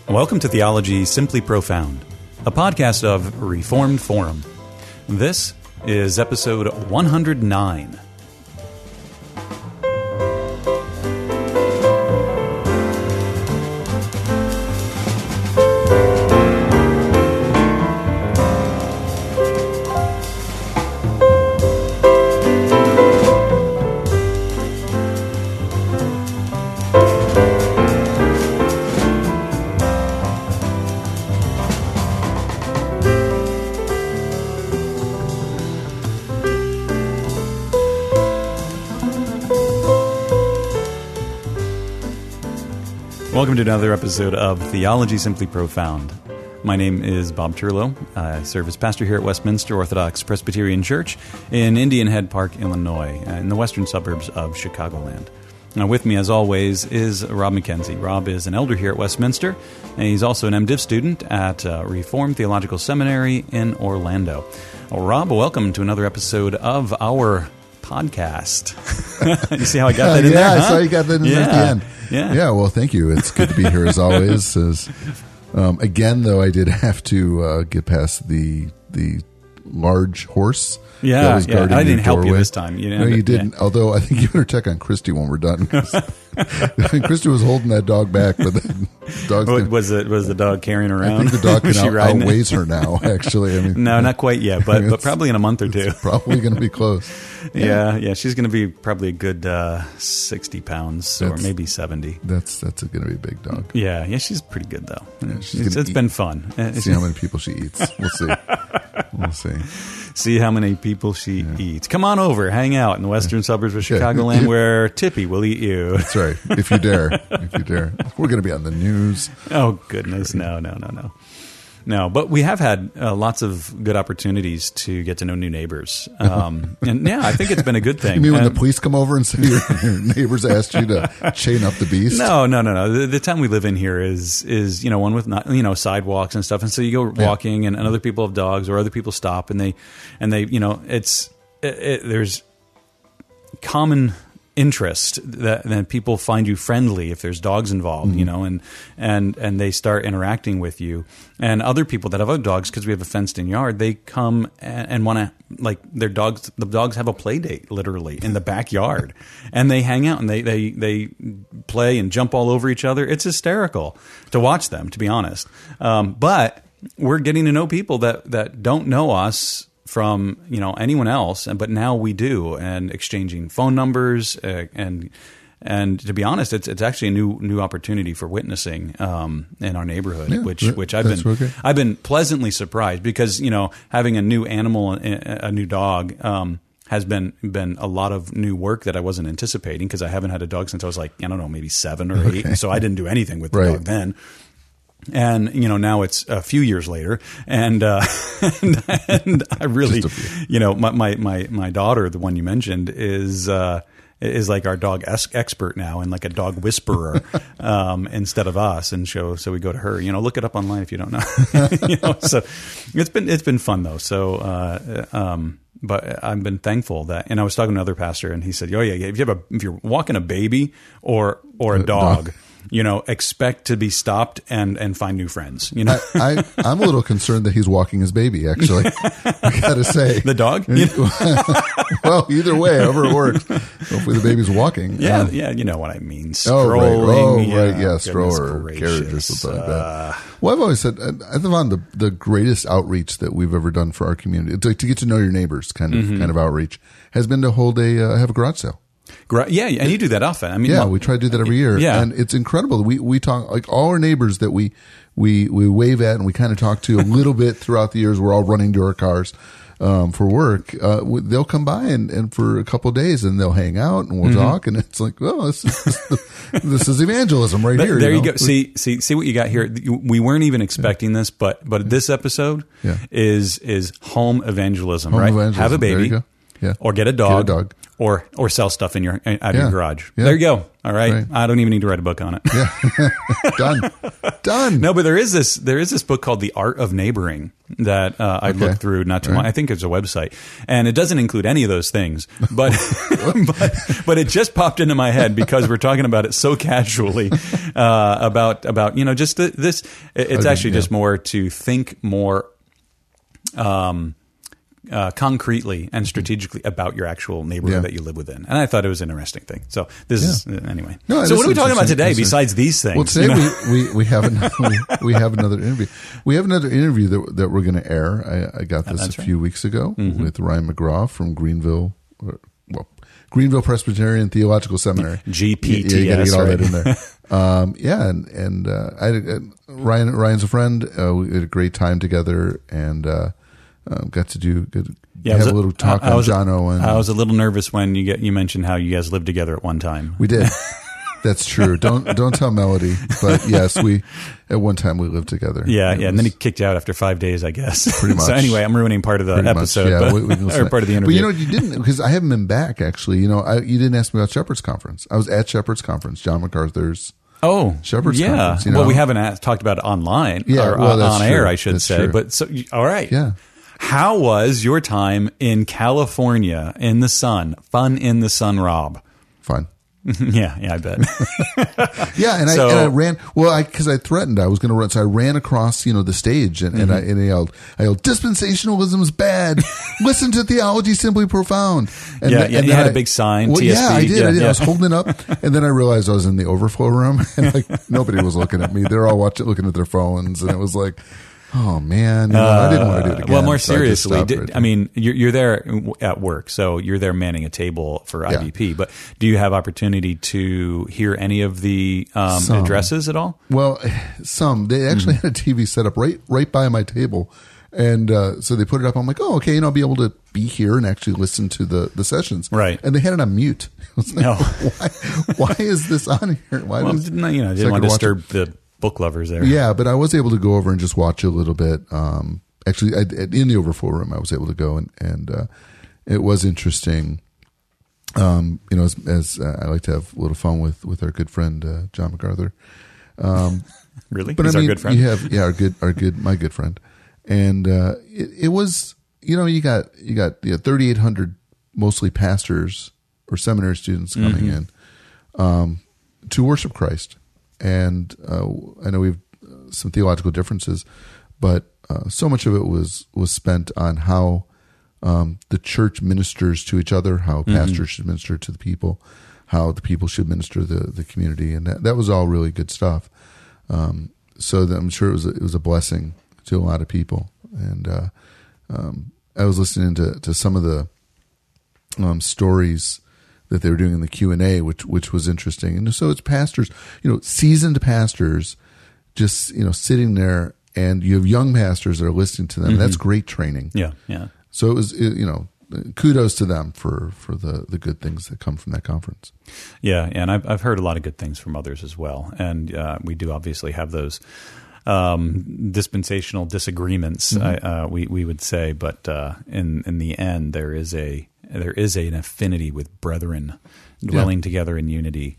Welcome to Theology Simply Profound, a podcast of Reformed Forum. This is episode 109. Welcome to another episode of Theology Simply Profound. My name is Bob Turlow. I serve as pastor here at Westminster Orthodox Presbyterian Church in Indian Head Park, Illinois, in the western suburbs of Chicagoland. Now, with me, as always, is Rob McKenzie. Rob is an elder here at Westminster, and he's also an MDiv student at Reformed Theological Seminary in Orlando. Well, Rob, welcome to another episode of our podcast. You see how I got that in there? Yeah, I saw you got that in there at the end. Yeah, well, thank you. It's good to be here as always. Again, though, I did have to get past the large horse. Yeah, I didn't help you this time. No, you didn't. Yeah. Although I think you better check on Christy when we're done. Christy was holding that dog back, but the dog was the dog carrying around? I think the dog outweighs her now. Actually, no, not quite yet, but probably in a month or two. It's probably going to be close. Yeah, she's going to be probably a good 60 pounds or maybe 70. That's going to be a big dog. Yeah, she's pretty good though. Yeah, it's been fun. See how many people she eats. We'll see. See how many people she eats. Come on over, hang out in the western suburbs of Chicagoland where Tippy will eat you. That's right. If you dare. We're going to be on the news. Oh, goodness. No. No, but we have had lots of good opportunities to get to know new neighbors. And I think it's been a good thing. You mean when the police come over and say your neighbors asked you to chain up the beast? No. The town we live in here is one with sidewalks and stuff. And so you go walking and other people have dogs or other people stop and they there's common interest that people find you friendly if there's dogs involved, and they start interacting with you. And other people that have other dogs, because we have a fenced-in yard, they come and want to, their dogs. The dogs have a play date literally in the backyard, and they hang out and they play and jump all over each other. It's hysterical to watch them, to be honest. But we're getting to know people that don't know us from anyone else, but now we do, and exchanging phone numbers, and to be honest, it's actually a new opportunity for witnessing in our neighborhood, which I've been pleasantly surprised, because having a new animal, a new dog, has been a lot of new work that I wasn't anticipating, because I haven't had a dog since I was maybe 7 or 8, so I didn't do anything with the dog then. And now it's a few years later, and I really, my daughter, the one you mentioned, is like our dog expert now, and like a dog whisperer instead of us. And so we go to her. Look it up online if you don't know. So it's been fun though. So but I've been thankful that. And I was talking to another pastor, and he said, "Oh yeah, if you're walking a baby or a dog." Expect to be stopped and find new friends. I'm a little concerned that he's walking his baby, actually. I got to say. The dog? Well, either way, however it works. Hopefully the baby's walking. Yeah, you know what I mean. Strolling. Right. Stroller or carriage or something like that. Well, I've always said, I found the greatest outreach that we've ever done for our community, to get to know your neighbors kind of outreach, has been to have a garage sale. Yeah, and you do that often. We try to do that every year. Yeah. And it's incredible. We talk, like all our neighbors that we wave at and we kind of talk to a little bit throughout the years. We're all running to our cars for work. They'll come by and for a couple of days, and they'll hang out and we'll talk. And it's like, well, this is evangelism right here. There you go. See what you got here. We weren't even expecting this, but this episode is home evangelism, right? Evangelism. Have a baby. There you go. Yeah. Or get a dog. Or sell stuff in out of your garage. Yeah. There you go. All right. Right. I don't even need to write a book on it. Yeah. Done. No, but there is this book called The Art of Neighboring that I looked through not too long. I think it's a website, and it doesn't include any of those things. But but it just popped into my head because we're talking about it so casually about just this. It's actually just more to think more. Concretely and strategically about your actual neighborhood that you live within, and I thought it was an interesting thing. So this is anyway. No, so what are we talking about today besides these things? Well, today we have we have another interview. We have another interview that we're going to air. I got this a few weeks ago with Ryan McGraw from Greenville Presbyterian Theological Seminary. GPTS. You got to get all that in there. Ryan's a friend. We had a great time together and. Got to have a little talk on John Owen. I was a little nervous when you mentioned how you guys lived together at one time. We did. That's true. Don't tell Melody, but yes, at one time we lived together. Yeah, and then he kicked you out after 5 days, I guess. Pretty much. So anyway, I'm ruining part of the episode, or part of the interview. But you didn't, because I haven't been back actually. You didn't ask me about Shepherd's Conference. I was at Shepherd's Conference, John MacArthur's. Shepherd's Conference. Well, we haven't talked about it online or on air, I should say. True. But all right. Yeah. How was your time in California in the sun? Fun in the sun, Rob? Fun. Yeah, I bet. Yeah, and I ran. Well, because I threatened I was going to run, so I ran across the stage and I yelled, "Dispensationalism's bad. Listen to theology simply profound." And you had a big sign. TSB. Yeah, I did. I was holding it up, and then I realized I was in the overflow room, and nobody was looking at me. They're all looking at their phones, and it was like. Oh man! I didn't want to do it again. Well, more seriously, you're there at work, so you're there manning a table for IVP. But do you have opportunity to hear any of the addresses at all? Well, some. They actually had a TV set up right by my table, and so they put it up. I'm like, oh, okay, I'll be able to be here and actually listen to the sessions. Right. And they had it on mute. I was like, no. Why is this on here? Didn't want to disturb the book lovers there. Yeah, but I was able to go over and just watch a little bit. Actually, in the overflow room, I was able to go and it was interesting. As I like to have a little fun with our good friend John MacArthur. Really? But He's our good friend. You have my good friend, and it was you got 3,800 mostly pastors or seminary students coming in to worship Christ. And I know we have some theological differences, but so much of it was spent on how the church ministers to each other, how pastors should minister to the people, how the people should minister to the community, and that was all really good stuff. So I'm sure it was a blessing to a lot of people. And I was listening to some of the stories that they were doing in the Q&A, which was interesting. And so it's pastors, seasoned pastors just, sitting there, and you have young pastors that are listening to them. Mm-hmm. That's great training. Yeah. So it was, kudos to them for the good things that come from that conference. Yeah, and I've heard a lot of good things from others as well. And we do obviously have those dispensational disagreements, we would say, but in the end, there is an affinity with brethren dwelling together in unity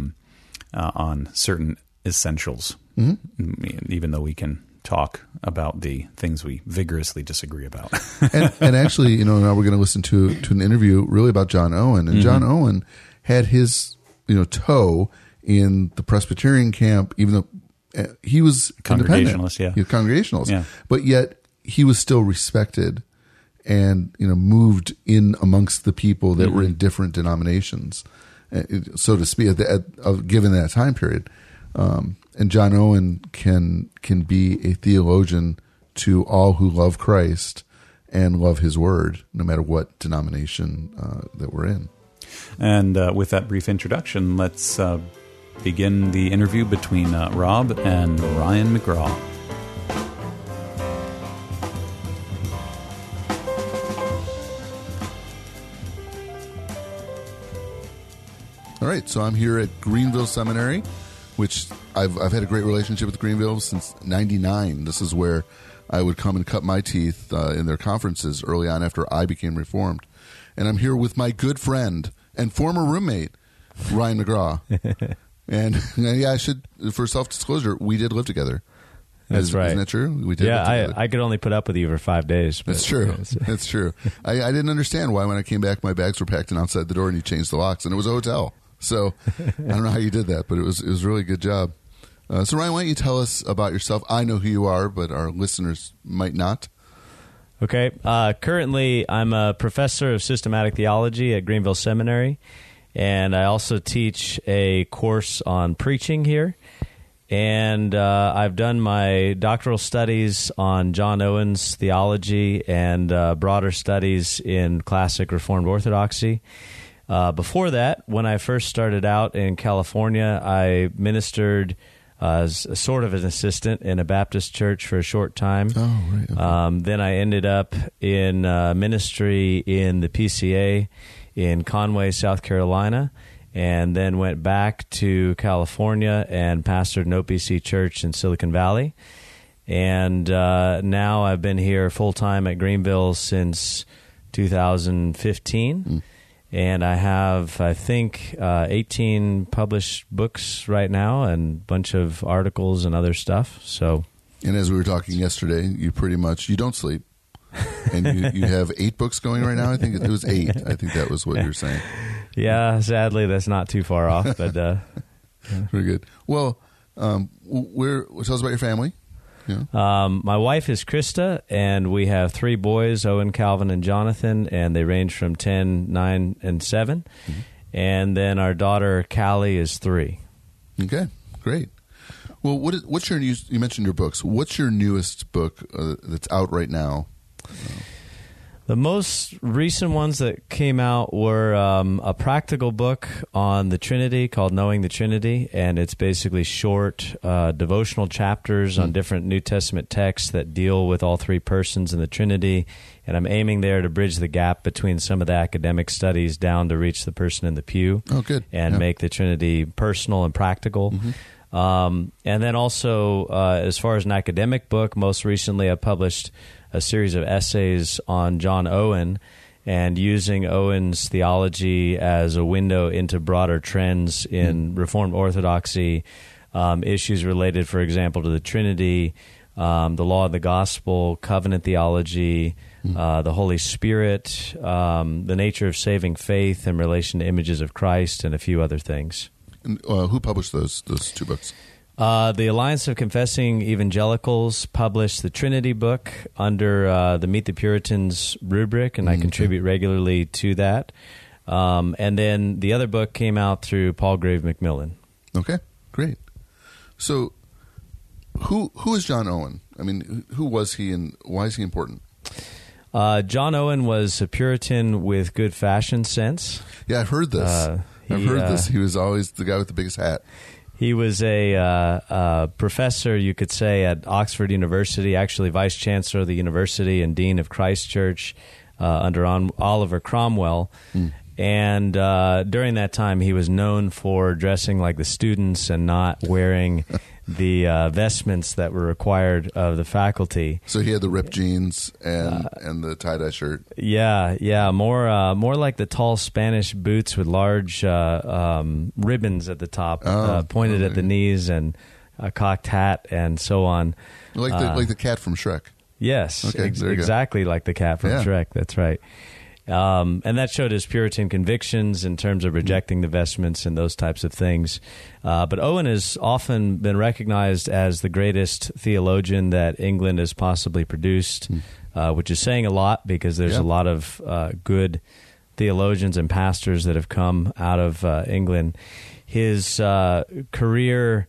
on certain essentials, even though we can talk about the things we vigorously disagree about. and actually, now we're going to listen to an interview really about John Owen, and John Owen had his toe in the Presbyterian camp, even though he was Congregationalist, He was Congregationalist, but yet he was still respected and moved in amongst the people that were in different denominations, so to speak, given that time period. And John Owen can be a theologian to all who love Christ and love His Word, no matter what denomination that we're in. And with that brief introduction, let's begin the interview between Rob and Ryan McGraw. All right, so I'm here at Greenville Seminary, which I've had a great relationship with Greenville since '99. This is where I would come and cut my teeth in their conferences early on after I became Reformed. and I'm here with my good friend and former roommate, Ryan McGraw. And yeah, I should, for self-disclosure, we did live together. That's right. Isn't that true? We did. Yeah, I could only put up with you for 5 days. That's true. That's true. I didn't understand why when I came back, my bags were packed and outside the door, and you changed the locks, and it was a hotel. So I don't know how you did that, but it was a really good job. So Ryan, why don't you tell us about yourself? I know who you are, but our listeners might not. Okay. Currently, I'm a professor of systematic theology at Greenville Seminary, and I also teach a course on preaching here. And I've done my doctoral studies on John Owen's theology and broader studies in classic Reformed Orthodoxy. Before that, when I first started out in California, I ministered as a sort of an assistant in a Baptist church for a short time. Oh, right. Okay. Then I ended up in ministry in the PCA in Conway, South Carolina, and then went back to California and pastored an OPC church in Silicon Valley. And now I've been here full-time at Greenville since 2015. Mm. And I have, I think, 18 published books right now and a bunch of articles and other stuff. So, and as we were talking yesterday, you don't sleep. And you have 8 books going right now? I think it was 8. I think that was what you were saying. Yeah, sadly, that's not too far off. But very good. Well, tell us about your family. Yeah. My wife is Krista, and we have 3 boys, Owen, Calvin, and Jonathan, and they range from 10, 9, and 7. Mm-hmm. And then our daughter, Callie, is 3. Okay, great. Well, what's your you mentioned your books. What's your newest book that's out right now? The most recent ones that came out were a practical book on the Trinity called Knowing the Trinity, and it's basically short devotional chapters on different New Testament texts that deal with all 3 persons in the Trinity, and I'm aiming there to bridge the gap between some of the academic studies down to reach the person in the pew. Oh, good. And make the Trinity personal and practical. Mm-hmm. And then also, as far as an academic book, most recently I published a series of essays on John Owen and using Owen's theology as a window into broader trends in Reformed Orthodoxy, issues related, for example, to the Trinity, the law of the gospel, covenant theology, the Holy Spirit, the nature of saving faith in relation to images of Christ, and a few other things. And, who published those 2 books? The Alliance of Confessing Evangelicals published the Trinity book under the Meet the Puritans rubric, and I contribute regularly to that. And then the other book came out through Palgrave Macmillan. Okay, great. So who is John Owen? I mean, who was he and why is he important? John Owen was a Puritan with good fashion sense. Yeah, I've heard this. He was always the guy with the biggest hat. He was a professor, you could say, at Oxford University, actually vice chancellor of the university and dean of Christ Church under Oliver Cromwell. And during that time, he was known for dressing like the students and not wearing the vestments that were required of the faculty. So he had the ripped jeans and the tie-dye shirt. Yeah, more like the tall Spanish boots with large ribbons at the top, pointed at the knees, and a cocked hat, and so on. Like the cat from Shrek. Yes, okay, exactly like the cat from Shrek. That's right. And that showed his Puritan convictions in terms of rejecting the vestments and those types of things. But Owen has often been recognized as the greatest theologian that England has possibly produced, which is saying a lot because there's a lot of good theologians and pastors that have come out of England. His career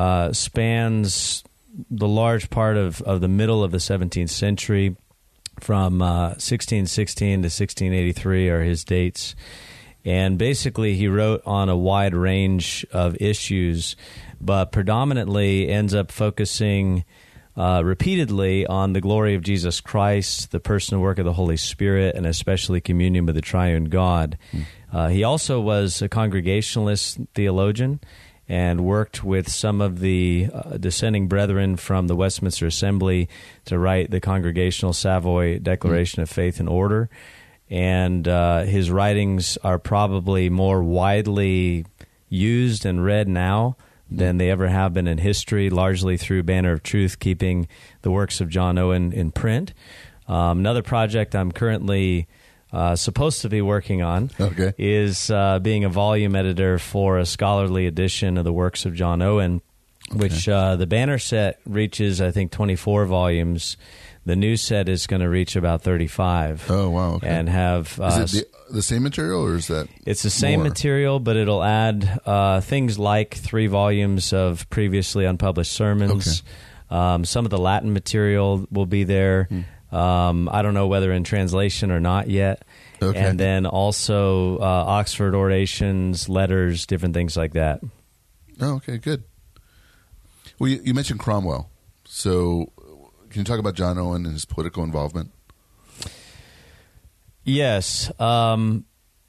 spans the large part of the middle of the 17th century. From 1616 to 1683 are his dates. And basically he wrote on a wide range of issues, but predominantly ends up focusing repeatedly on the glory of Jesus Christ, the personal work of the Holy Spirit, and especially communion with the triune God. He also was a Congregationalist theologian and worked with some of the dissenting brethren from the Westminster Assembly to write the Congregational Savoy Declaration of Faith and Order. and his writings are probably more widely used and read now than they ever have been in history, largely through Banner of Truth, keeping the works of John Owen in print. Another project I'm currently supposed to be working on is being a volume editor for a scholarly edition of the works of John Owen, which the Banner set reaches, I think, 24 volumes. The new set is going to reach about 35. Oh, wow. Okay. And have... is it the same material, or is that It's the same more? material, but it'll add things like 3 volumes of previously unpublished sermons. Some of the Latin material will be there. I don't know whether in translation or not yet. And then also Oxford orations, letters, different things like that. Oh, okay, good. Well, you mentioned Cromwell. So can you talk about John Owen and his political involvement? Yes. John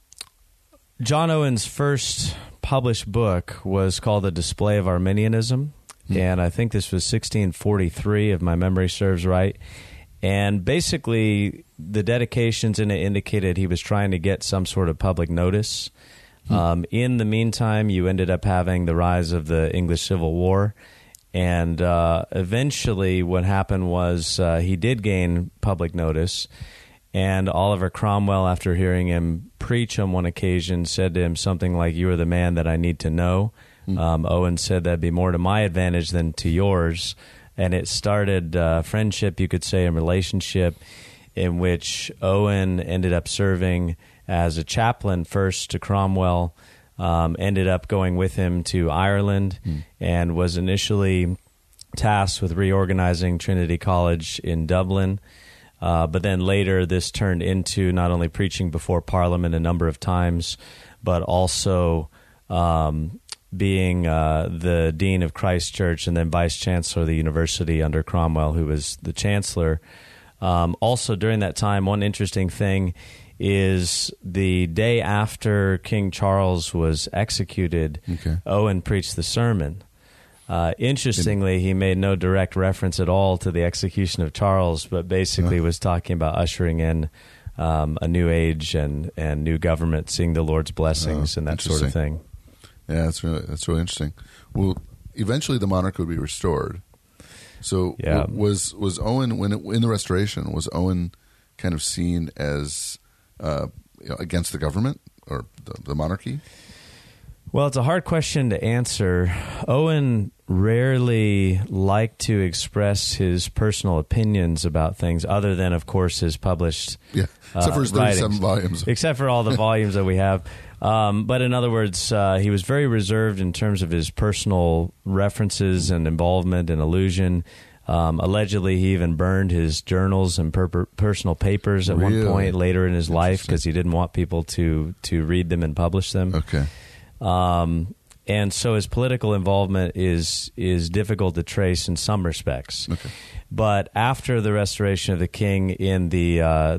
Owen's first published book was called The Display of Arminianism, and I think this was 1643, if my memory serves right. And basically, the dedications in it indicated he was trying to get some sort of public notice. In the meantime, you ended up having the rise of the English Civil War, and eventually what happened was he did gain public notice, and Oliver Cromwell, after hearing him preach on one occasion, said to him something like, "You are the man that I need to know." Owen said, "That'd be more to my advantage than to yours." And it started friendship, you could say, a relationship in which Owen ended up serving as a chaplain first to Cromwell, ended up going with him to Ireland, and was initially tasked with reorganizing Trinity College in Dublin. But then later this turned into not only preaching before Parliament a number of times, but also being the Dean of Christ Church and then Vice Chancellor of the University under Cromwell, who was the Chancellor. Also during that time, one interesting thing is the day after King Charles was executed, Owen preached the sermon. Interestingly, he made no direct reference at all to the execution of Charles, but basically was talking about ushering in a new age and new government, seeing the Lord's blessings and that sort of thing. Yeah, that's really interesting. Well, eventually the monarch would be restored. So was Owen, in the Restoration, was Owen kind of seen as against the government or the monarchy? Well, it's a hard question to answer. Owen rarely liked to express his personal opinions about things, other than, of course, his published except for his 37 volumes. Except for all the volumes that we have. But in other words, he was very reserved in terms of his personal references and involvement and allusion. Allegedly, he even burned his journals and personal papers at one point later in his life because he didn't want people to read them and publish them. Okay. And so his political involvement is difficult to trace in some respects. Okay. But after the restoration of the king in the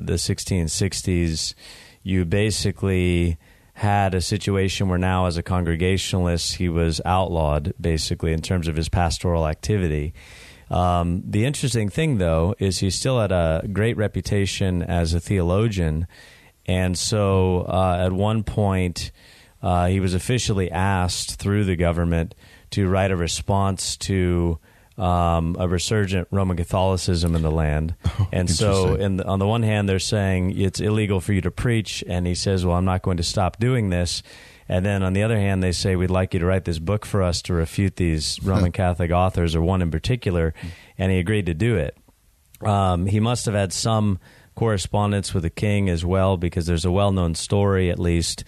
1660s, you basically had a situation where now, as a Congregationalist, he was outlawed, basically, in terms of his pastoral activity. The interesting thing, though, is he still had a great reputation as a theologian. And so at one point, he was officially asked through the government to write a response to a resurgent Roman Catholicism in the land. And so on the one hand, they're saying it's illegal for you to preach. And he says, well, I'm not going to stop doing this. And then on the other hand, they say, we'd like you to write this book for us to refute these Roman Catholic authors, or one in particular. And he agreed to do it. He must have had some correspondence with the king as well, because there's a well-known story, at least,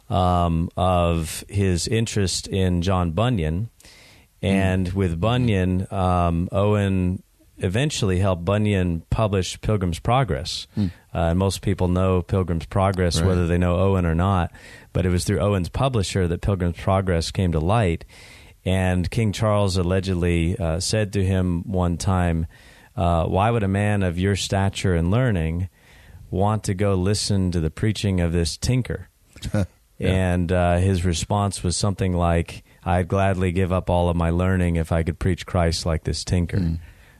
of his interest in John Bunyan. And with Bunyan, Owen eventually helped Bunyan publish Pilgrim's Progress. And most people know Pilgrim's Progress, whether they know Owen or not. But it was through Owen's publisher that Pilgrim's Progress came to light. And King Charles allegedly said to him one time, why would a man of your stature and learning want to go listen to the preaching of this tinker? And his response was something like, I'd gladly give up all of my learning if I could preach Christ like this tinker.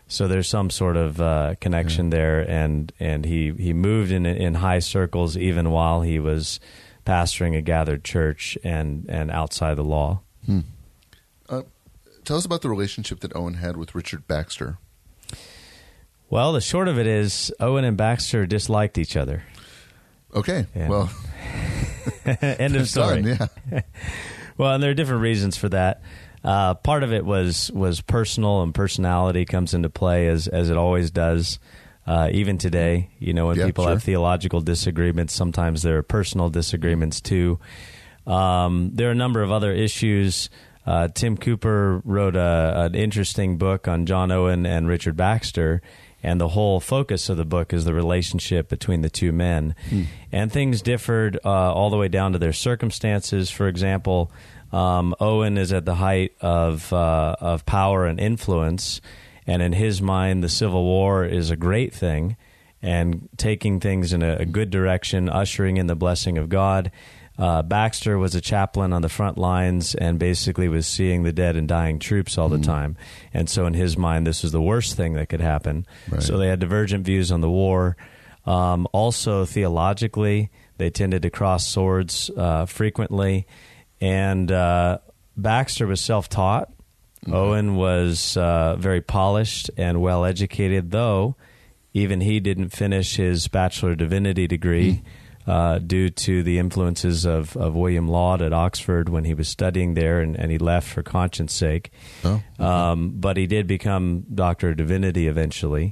So there's some sort of connection there, and he moved in high circles even while he was pastoring a gathered church and outside the law. Tell us about the relationship that Owen had with Richard Baxter. Well, the short of it is Owen and Baxter disliked each other. Okay, Yeah. well, End of story. done, yeah. Well, and there are different reasons for that. Part of it was personal, and personality comes into play as it always does. Even today, when people have theological disagreements, sometimes there are personal disagreements too. There are a number of other issues. Tim Cooper wrote an interesting book on John Owen and Richard Baxter, and the whole focus of the book is the relationship between the two men. And things differed all the way down to their circumstances. For example, Owen is at the height of power and influence, and in his mind, the Civil War is a great thing, and taking things in a good direction, ushering in the blessing of God. Baxter was a chaplain on the front lines and basically was seeing the dead and dying troops all the time. And so in his mind, this was the worst thing that could happen. Right. So they had divergent views on the war. Also, theologically, they tended to cross swords frequently. And Baxter was self-taught. Owen was very polished and well-educated, though even he didn't finish his Bachelor of Divinity degree. Due to the influences of William Laud at Oxford when he was studying there, and he left for conscience sake. But he did become Doctor of Divinity eventually.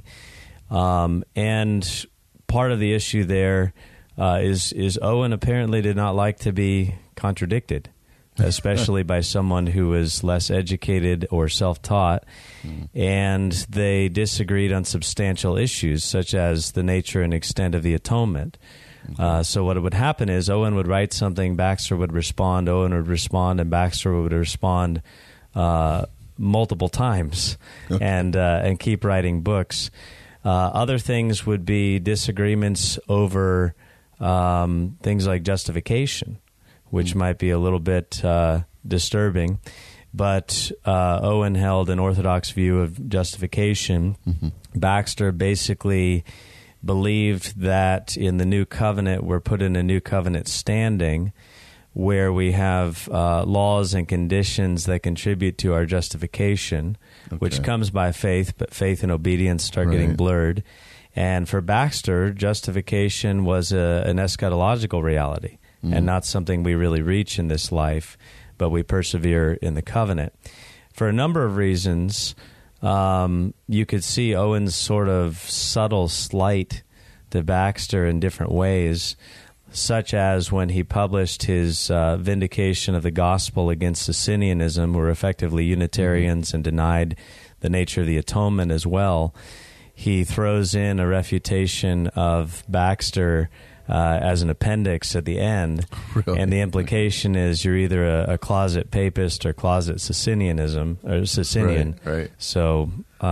And part of the issue there is Owen apparently did not like to be contradicted, especially by someone who was less educated or self-taught. And they disagreed on substantial issues, such as the nature and extent of the atonement. So what would happen is Owen would write something, Baxter would respond, Owen would respond, and Baxter would respond multiple times and keep writing books. Other things would be disagreements over things like justification, which might be a little bit disturbing. But Owen held an orthodox view of justification. Baxter basically believed that in the new covenant we're put in a new covenant standing where we have laws and conditions that contribute to our justification, which comes by faith, but faith and obedience start getting blurred. And for Baxter, justification was an eschatological reality and not something we really reach in this life, but we persevere in the covenant. For a number of reasons, you could see Owen's sort of subtle slight to Baxter in different ways, such as when he published his vindication of the gospel against Socinianism, who were effectively Unitarians and denied the nature of the atonement as well. He throws in a refutation of Baxter as an appendix at the end, and the implication is you're either a closet papist or closet Socinian. Right. So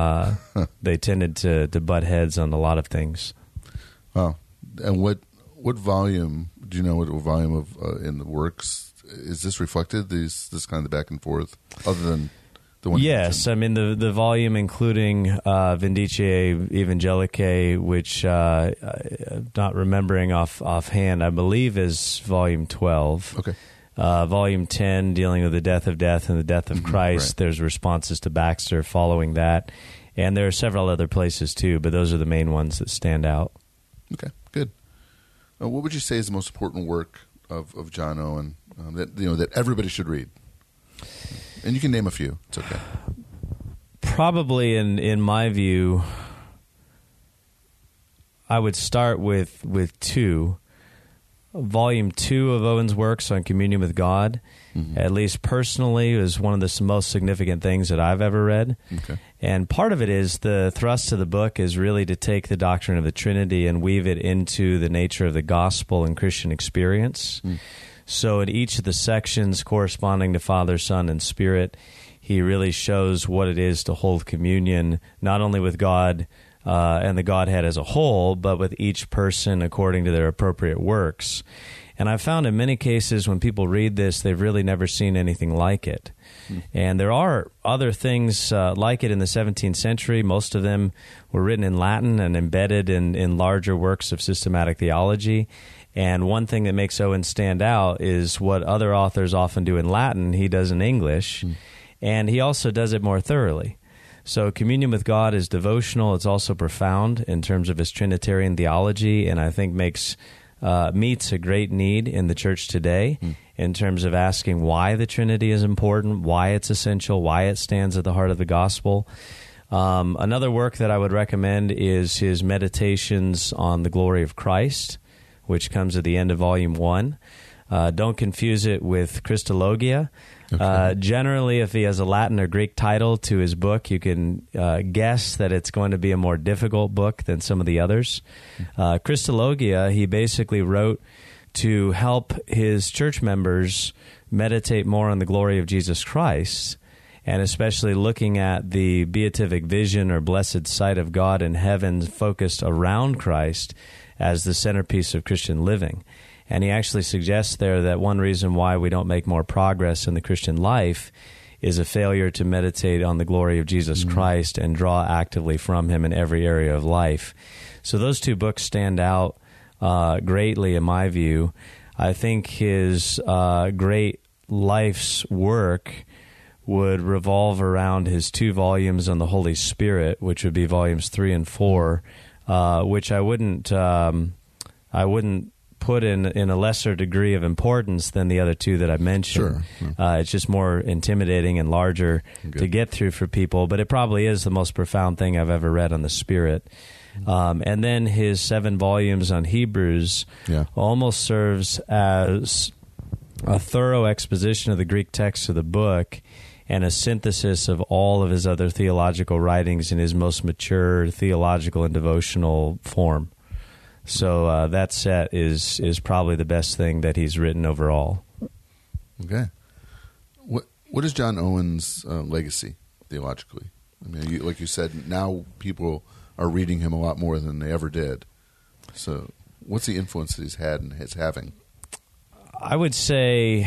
they tended to butt heads on a lot of things. Wow. And what volume, do you know what volume of in the works, is this reflected, this kind of back and forth, other than the one? Yes, I mean the volume including Vindice Evangelicae, which I'm not remembering offhand, I believe is volume 12. Okay. Volume 10, dealing with the death of death and the death of Christ. There's responses to Baxter following that. And there are several other places too, but those are the main ones that stand out. Okay, good. What would you say is the most important work of John Owen that everybody should read? And you can name a few. It's okay. Probably, in my view, I would start with two. Volume 2 of Owen's works on communion with God, at least personally, is one of the most significant things that I've ever read. Okay. And part of it is the thrust of the book is really to take the doctrine of the Trinity and weave it into the nature of the gospel and Christian experience. So in each of the sections corresponding to Father, Son, and Spirit, he really shows what it is to hold communion, not only with God and the Godhead as a whole, but with each person according to their appropriate works. And I've found in many cases when people read this, they've really never seen anything like it. And there are other things like it in the 17th century. Most of them were written in Latin and embedded in larger works of systematic theology. And one thing that makes Owen stand out is what other authors often do in Latin, he does in English, and he also does it more thoroughly. So communion with God is devotional. It's also profound in terms of his Trinitarian theology, and I think meets a great need in the church today in terms of asking why the Trinity is important, why it's essential, why it stands at the heart of the gospel. Another work that I would recommend is his Meditations on the Glory of Christ, which comes at the end of Volume 1. Don't confuse it with Christologia. Okay. Generally, if he has a Latin or Greek title to his book, you can guess that it's going to be a more difficult book than some of the others. Christologia, he basically wrote to help his church members meditate more on the glory of Jesus Christ, and especially looking at the beatific vision or blessed sight of God in heaven focused around Christ as the centerpiece of Christian living. And he actually suggests there that one reason why we don't make more progress in the Christian life is a failure to meditate on the glory of Jesus Christ and draw actively from him in every area of life. So those two books stand out greatly in my view. I think his great life's work would revolve around his 2 volumes on the Holy Spirit, which would be volumes 3 and 4, which I wouldn't put in a lesser degree of importance than the other 2 that I mentioned. Sure. It's just more intimidating and larger to get through for people, but it probably is the most profound thing I've ever read on the Spirit. And then his 7 volumes on Hebrews almost serves as a thorough exposition of the Greek text of the book and a synthesis of all of his other theological writings in his most mature theological and devotional form. So that set is probably the best thing that he's written overall. Okay. What is John Owen's legacy theologically? I mean, like you said, now people are reading him a lot more than they ever did. So what's the influence that he's had and is having? I would say,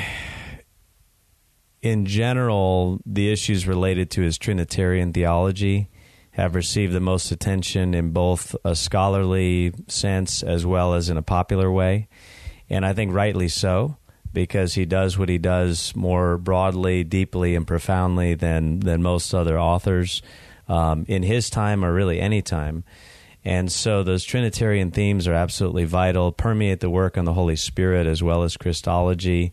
in general, the issues related to his Trinitarian theology have received the most attention in both a scholarly sense as well as in a popular way. And I think rightly so, because he does what he does more broadly, deeply, and profoundly than most other authors in his time or really any time. And so those Trinitarian themes are absolutely vital, permeate the work on the Holy Spirit as well as Christology.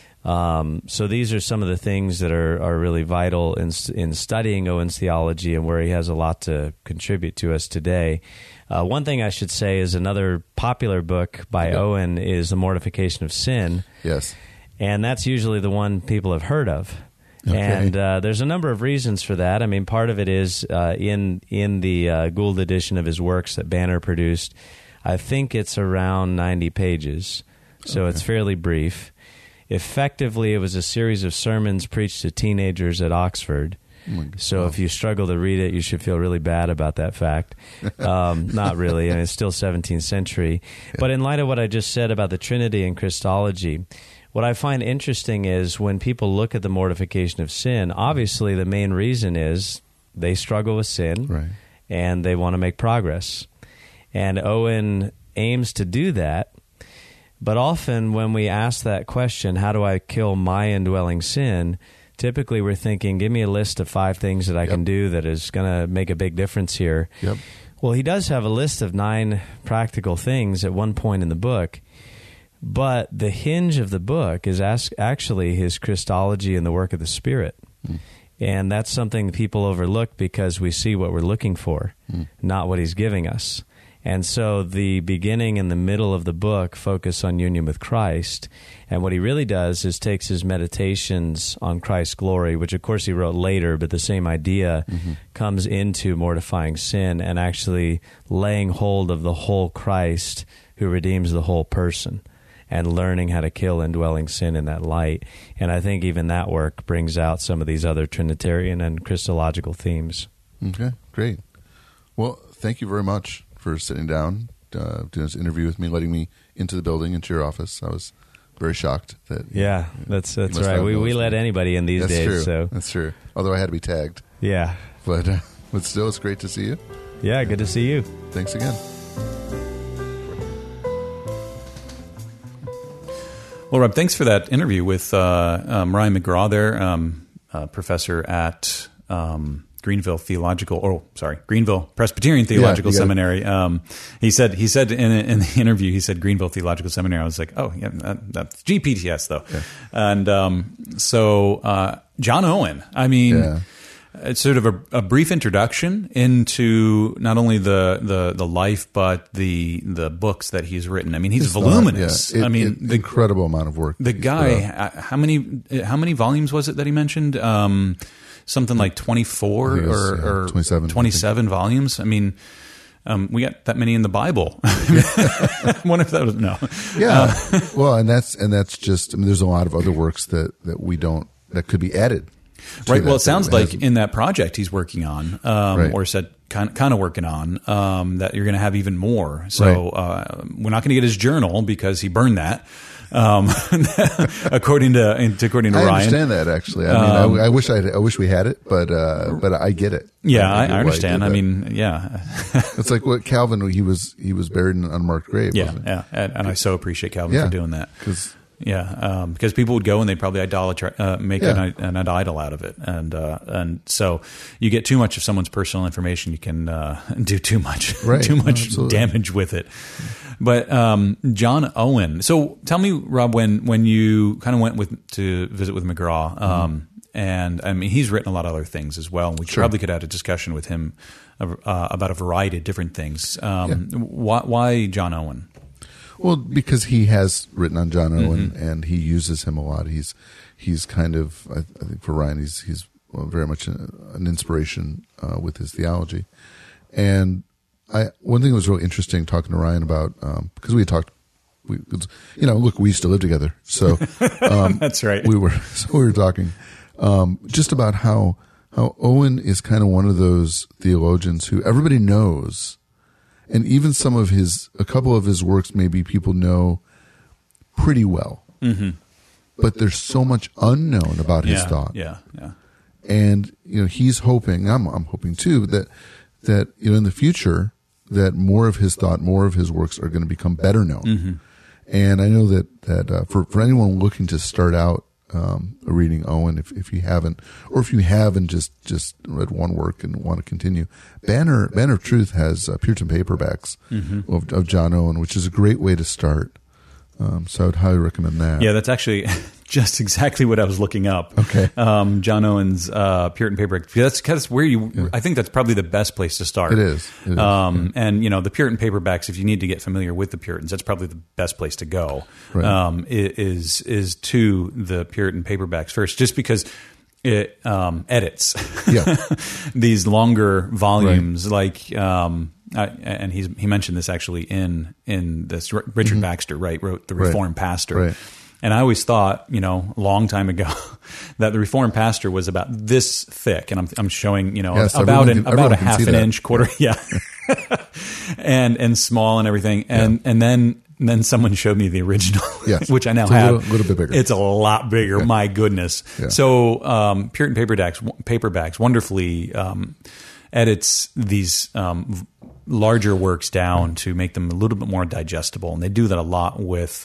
So these are some of the things that are really vital in studying Owen's theology and where he has a lot to contribute to us today. One thing I should say is another popular book by Owen is The Mortification of Sin. Yes. And that's usually the one people have heard of. Okay. And there's a number of reasons for that. I mean, part of it is in the Gould edition of his works that Banner produced, I think it's around 90 pages. So it's fairly brief. Effectively, it was a series of sermons preached to teenagers at Oxford. So if you struggle to read it, you should feel really bad about that fact. Not really. I mean, it's still 17th century. Yeah. But in light of what I just said about the Trinity and Christology, what I find interesting is when people look at the mortification of sin, obviously the main reason is they struggle with sin, right, and they want to make progress. And Owen aims to do that. But often when we ask that question, how do I kill my indwelling sin, typically we're thinking, give me a list of 5 things that I can do that is going to make a big difference here. Yep. Well, he does have a list of 9 practical things at one point in the book, but the hinge of the book is actually his Christology and the work of the Spirit. And that's something people overlook because we see what we're looking for, not what he's giving us. And so the beginning and the middle of the book focus on union with Christ. And what he really does is takes his meditations on Christ's glory, which of course he wrote later, but the same idea comes into mortifying sin and actually laying hold of the whole Christ who redeems the whole person and learning how to kill indwelling sin in that light. And I think even that work brings out some of these other Trinitarian and Christological themes. Okay, great. Well, thank you very much for sitting down doing this interview with me, letting me into the building, into your office. I was very shocked that. Yeah, that's right. We let anybody in these days. True. So that's true. Although I had to be tagged. Yeah, but still, it's great to see you. Yeah, good to see you. Thanks again. Well, Rob, thanks for that interview with Ryan McGraw there, professor at Greenville Presbyterian Theological Seminary. He said in the interview, he said Greenville Theological Seminary. I was like, oh, yeah, that's GPTS though. Yeah. And so John Owen, I mean, it's sort of a brief introduction into not only the life but the books that he's written. I mean, he's voluminous. The incredible amount of work. The guy, how many volumes was it that he mentioned? Something like 24 or 27 volumes. I mean, we got that many in the Bible. One of those, no. Yeah. Well, and that's just. I mean, there's a lot of other works that we don't that could be added. Right. Well, it sounds like in that project he's working on, or said kind of working on, that you're going to have even more. So we're not going to get his journal because he burned that. According to Ryan, I understand that actually. I mean, I wish we had it, but I get it. Yeah, I understand. I mean, yeah, it's like what Calvin. He was buried in an unmarked grave. Yeah, wasn't it? And I so appreciate Calvin for doing that. Because people would go and they'd probably make an idol out of it, and so you get too much of someone's personal information, you can do too much damage with it. But John Owen. So tell me, Rob, when you kind of went to visit with McGraw, and I mean he's written a lot of other things as well, and we probably could have a discussion with him about a variety of different things. Why John Owen? Well, because he has written on John Owen, and he uses him a lot. He's kind of, I think for Ryan, he's very much an inspiration with his theology. And one thing that was really interesting talking to Ryan about, because we had talked, we used to live together, so that's right. We were talking just about how Owen is kind of one of those theologians who everybody knows. And even a couple of his works, maybe people know pretty well, but there's so much unknown about his thought. Yeah. And he's hoping, I'm hoping too, that in the future that more of his thought, more of his works are going to become better known. And I know that for anyone looking to start out reading Owen, if you haven't, or if you have and just read one work and want to continue, Banner of Truth has Puritan paperbacks of John Owen, which is a great way to start. So I would highly recommend that. Yeah, that's actually just exactly what I was looking up. Okay. John Owen's Puritan paperback. That's where I think that's probably the best place to start. It is. And the Puritan paperbacks, if you need to get familiar with the Puritans, that's probably the best place to go. Right. Is to the Puritan paperbacks first, just because it edits these longer volumes, like. And he mentioned this actually in this. Richard Baxter, wrote The Reformed Pastor. Right. And I always thought, a long time ago, that the Reformed Pastor was about this thick, and I'm showing, about a half an inch, quarter, and small and everything, and then someone showed me the original, which I now have. A little bit bigger. It's a lot bigger. Yeah. My goodness. Yeah. So Puritan paperbacks wonderfully edits these larger works down to make them a little bit more digestible, and they do that a lot with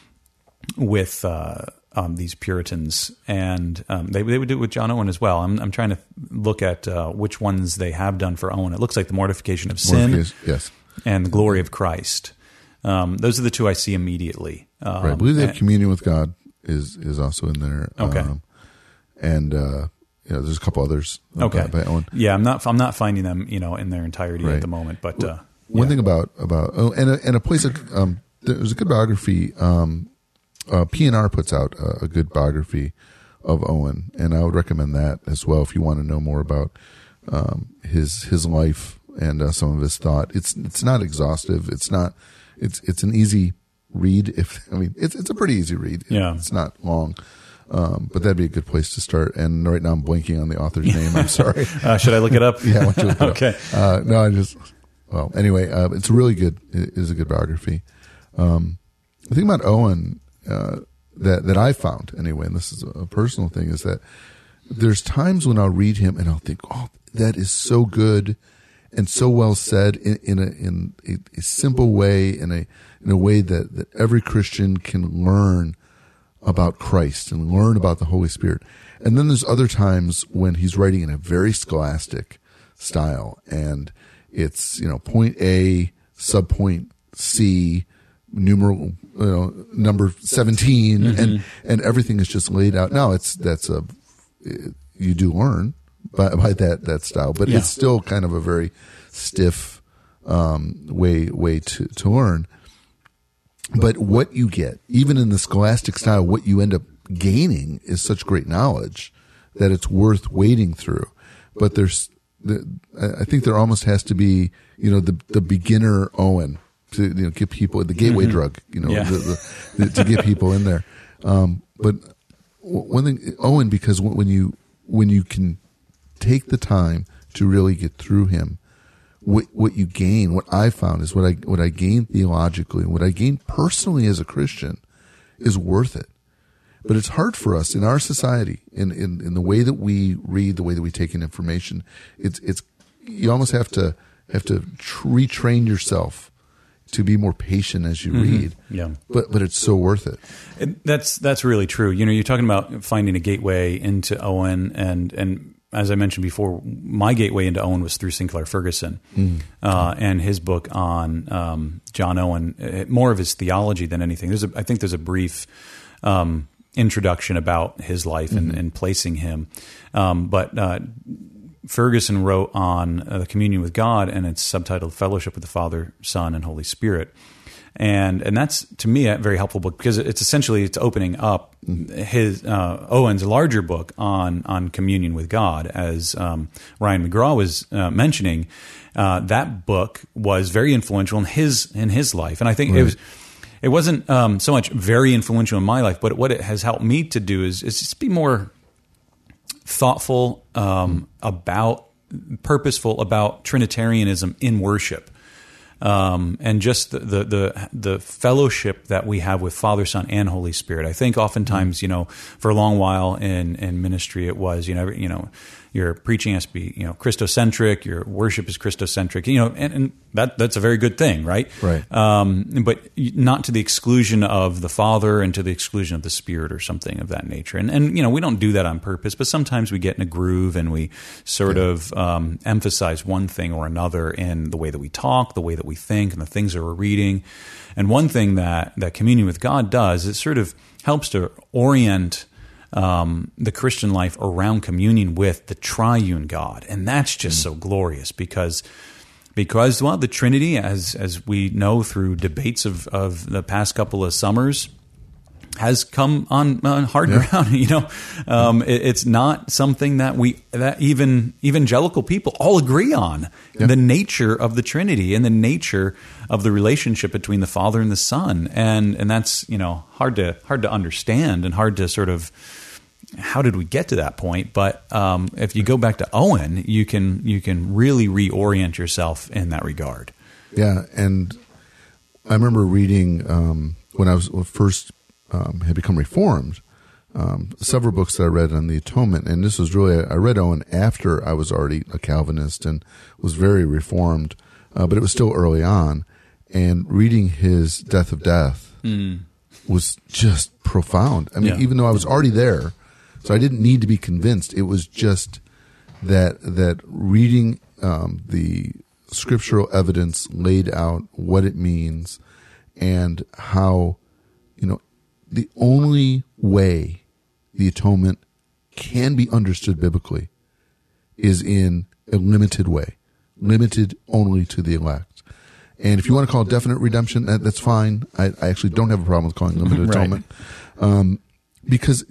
these Puritans, and they would do it with John Owen as well. I'm trying to look at which ones they have done for Owen. It looks like the mortification of sin, and the glory of Christ. Those are the two I see immediately. Right. I believe they have communion with God is also in there. Okay, and there's a couple others. By Owen. Yeah, I'm not finding them, in their entirety at the moment. But one thing about and a place that there's a good biography. P&R puts out a good biography of Owen, and I would recommend that as well if you want to know more about his life and some of his thought. It's not exhaustive. It's an easy read. It's a pretty easy read. Yeah, it's not long. But that'd be a good place to start. And right now I'm blanking on the author's name. I'm sorry. Should I look it up? Yeah, I want you to look it up. No, Well, anyway, it's really good. It is a good biography. The thing about Owen that I found anyway, and this is a personal thing, is that there's times when I'll read him and I'll think, oh, that is so good and so well said in a simple way, in a way that every Christian can learn about Christ and learn about the Holy Spirit. And then there's other times when he's writing in a very scholastic style, and it's, point A, subpoint C, numeral, number 17, mm-hmm. and everything is just laid out. Now you do learn by that style, but it's still kind of a very stiff way to learn. But what you get, even in the scholastic style, what you end up gaining is such great knowledge that it's worth wading through. But I think there almost has to be, the beginner Owen to get people the gateway mm-hmm. drug, to get people in there. But one thing, Owen, because when you can take the time to really get through him, what you gain, what I found is what I gain theologically and what I gain personally as a Christian is worth it. But it's hard for us in our society, in the way that we read, the way that we take in information. It's you almost have to retrain yourself to be more patient as you mm-hmm. read. Yeah. But it's so worth it. That's really true. You're talking about finding a gateway into Owen, and as I mentioned before, my gateway into Owen was through Sinclair Ferguson and his book on John Owen, more of his theology than anything. I think there's a brief introduction about his life mm-hmm. and placing him. But Ferguson wrote on the communion with God, and it's subtitled Fellowship with the Father, Son, and Holy Spirit. And that's, to me, a very helpful book, because it's opening up his Owen's larger book on communion with God. As Ryan McGraw was mentioning, that book was very influential in his life, and I think it wasn't so much very influential in my life, but what it has helped me to do is just be more thoughtful purposeful about Trinitarianism in worship. And just the fellowship that we have with Father, Son, and Holy Spirit. I think oftentimes, for a long while in ministry, it was, your preaching has to be, Christocentric, your worship is Christocentric, and that's a very good thing, right? Right. But not to the exclusion of the Father and to the exclusion of the Spirit or something of that nature. And we don't do that on purpose, but sometimes we get in a groove and we sort of emphasize one thing or another in the way that we talk, the way that we think, and the things that we're reading. And one thing that communion with God does, it sort of helps to orient the Christian life around communion with the triune God. And that's just so glorious because the Trinity, as we know through debates of the past couple of summers, has come on hard ground. It's not something that even evangelical people all agree on. Yeah. The nature of the Trinity and the nature of the relationship between the Father and the Son, and that's hard to understand and hard to sort of, how did we get to that point? But if you go back to Owen, you can really reorient yourself in that regard. Yeah, and I remember reading when I was first had become Reformed, several books that I read on the atonement, and this was really, I read Owen after I was already a Calvinist and was very Reformed, but it was still early on, and reading his Death of Death was just profound. I mean, even though I was already there, so I didn't need to be convinced. It was just that reading the scriptural evidence laid out what it means and how, the only way the atonement can be understood biblically is in a limited way, limited only to the elect. And if you want to call it definite redemption, that's fine. I actually don't have a problem with calling it limited atonement, because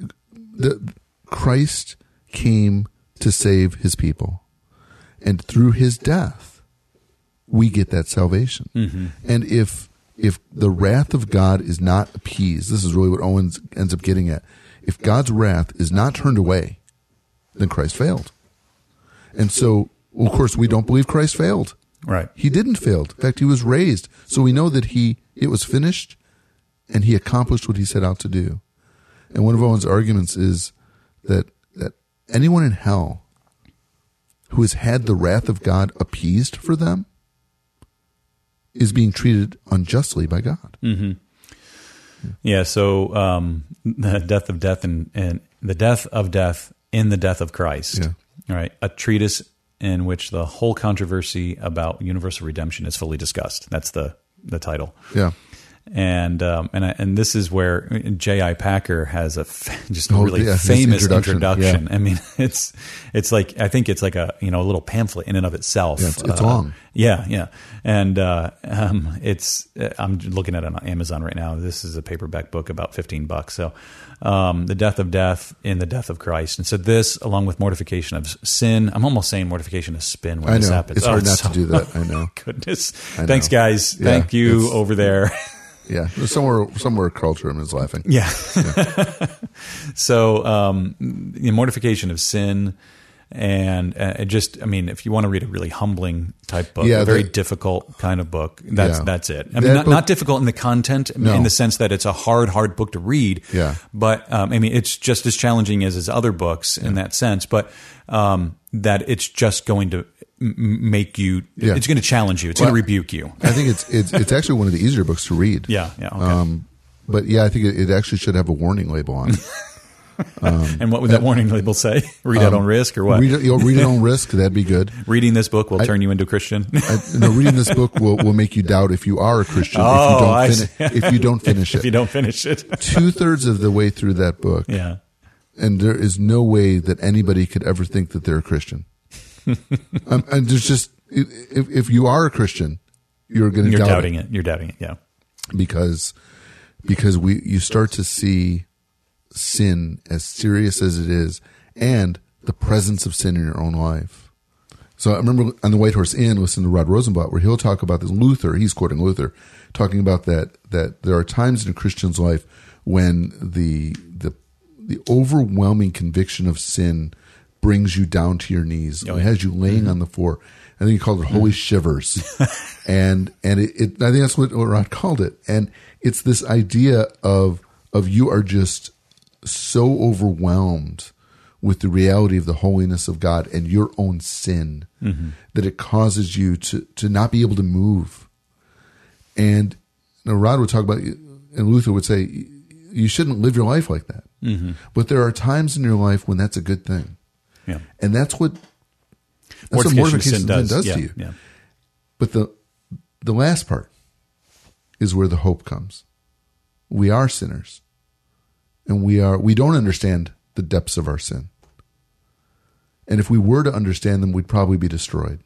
Christ came to save his people, and through his death, we get that salvation. Mm-hmm. And if the wrath of God is not appeased, this is really what Owen ends up getting at. If God's wrath is not turned away, then Christ failed. And so, of course, we don't believe Christ failed. Right. He didn't fail. In fact, he was raised. So we know that it was finished and he accomplished what he set out to do. And one of Owen's arguments is that anyone in hell who has had the wrath of God appeased for them is being treated unjustly by God. Mm-hmm. Yeah, so the death of death and the death of death in the death of Christ. Yeah. All right, a treatise in which the whole controversy about universal redemption is fully discussed. That's the title. Yeah. And this is where J.I. Packer has just a really famous introduction. Yeah. I mean, it's like, I think it's like a little pamphlet in and of itself. Yeah, it's long. Yeah. And I'm looking at it on Amazon right now. This is a paperback book, about $15. So the death of death in the death of Christ. And so this, along with mortification of sin, I'm almost saying mortification of spin when this happens. It's hard not to do that. I know. Goodness. Thanks, guys. Yeah, thank you over there. Yeah, somewhere Carl Truman is laughing. Yeah. So, mortification of sin, and if you want to read a really humbling type book, a very difficult kind of book, that's it. I mean, not difficult in the content, in the sense that it's a hard book to read. Yeah. But it's just as challenging as his other books in that sense. But that it's just going to make you. Yeah. It's going to challenge you. It's going to rebuke you. I think it's actually one of the easier books to read. Yeah. Okay. But I think it actually should have a warning label on it. And what would that warning label say? Read at own risk, or what? Read at own risk. That'd be good. Reading this book will turn you into a Christian. Reading this book will make you doubt if you are a Christian if you don't finish it. If you don't finish it. 2/3 of the way through that book. Yeah. And there is no way that anybody could ever think that they're a Christian. And there's just, if you are a Christian, you're going to doubt it. You're doubting it. Yeah. Because you start to see sin as serious as it is, and the presence of sin in your own life. So I remember on the White Horse Inn, listening to Rod Rosenblatt, where he'll talk about this. He's quoting Luther, talking about that there are times in a Christian's life when the overwhelming conviction of sin brings you down to your knees. It has you laying on the floor. I think he called it holy shivers. and I think that's what Rod called it. And it's this idea of you are just so overwhelmed with the reality of the holiness of God and your own sin that it causes you to not be able to move. And Rod would talk about, and Luther would say, you shouldn't live your life like that. Mm-hmm. But there are times in your life when that's a good thing. Yeah. And that's what mortification does to you. Yeah. But the last part is where the hope comes. We are sinners. And we don't understand the depths of our sin. And if we were to understand them, we'd probably be destroyed.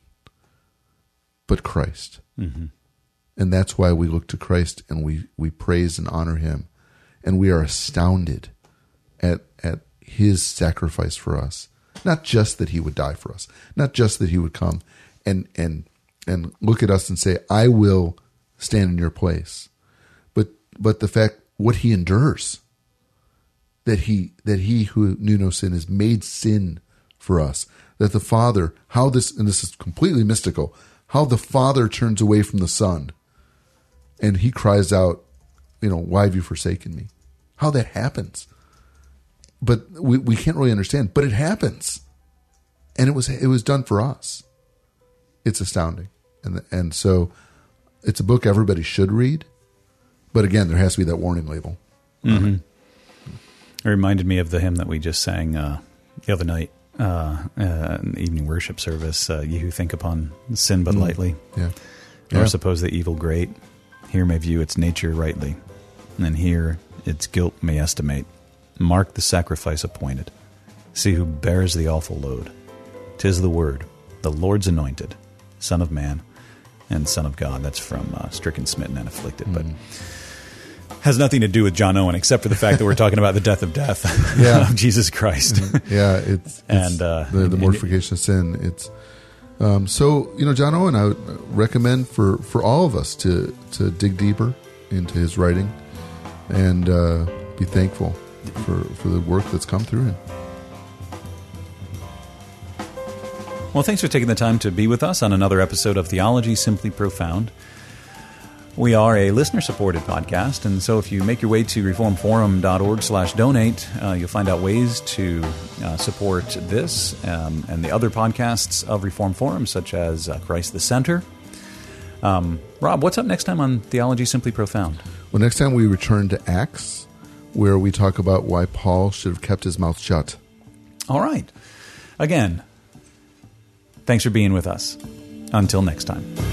But Christ. Mm-hmm. And that's why we look to Christ and we praise and honor him. And we are astounded at his sacrifice for us. Not just that he would die for us. Not just that he would come and look at us and say, I will stand in your place. But the fact, what he endures. That he who knew no sin is made sin for us. That the Father, and this is completely mystical, how the Father turns away from the Son and he cries out, why have you forsaken me? How that happens. But we can't really understand, but it happens. And it was done for us. It's astounding. And so it's a book everybody should read. But again, there has to be that warning label. Mm-hmm. It reminded me of the hymn that we just sang the other night in the evening worship service, Ye who think upon sin but lightly, nor suppose the evil great, here may view its nature rightly, and here its guilt may estimate. Mark the sacrifice appointed. See who bears the awful load. 'Tis the Word, the Lord's anointed, Son of Man and Son of God. That's from Stricken, Smitten, and Afflicted. But has nothing to do with John Owen, except for the fact that we're talking about the death of death of Jesus Christ. Yeah, it's the mortification of sin. It's John Owen, I would recommend for all of us to dig deeper into his writing and be thankful for the work that's come through him. Well, thanks for taking the time to be with us on another episode of Theology Simply Profound. We are a listener-supported podcast, and so if you make your way to reformforum.org/donate, you'll find out ways to support this and the other podcasts of Reform Forum, such as Christ the Center. Rob, what's up next time on Theology Simply Profound? Well, next time we return to Acts, where we talk about why Paul should have kept his mouth shut. All right. Again, thanks for being with us. Until next time.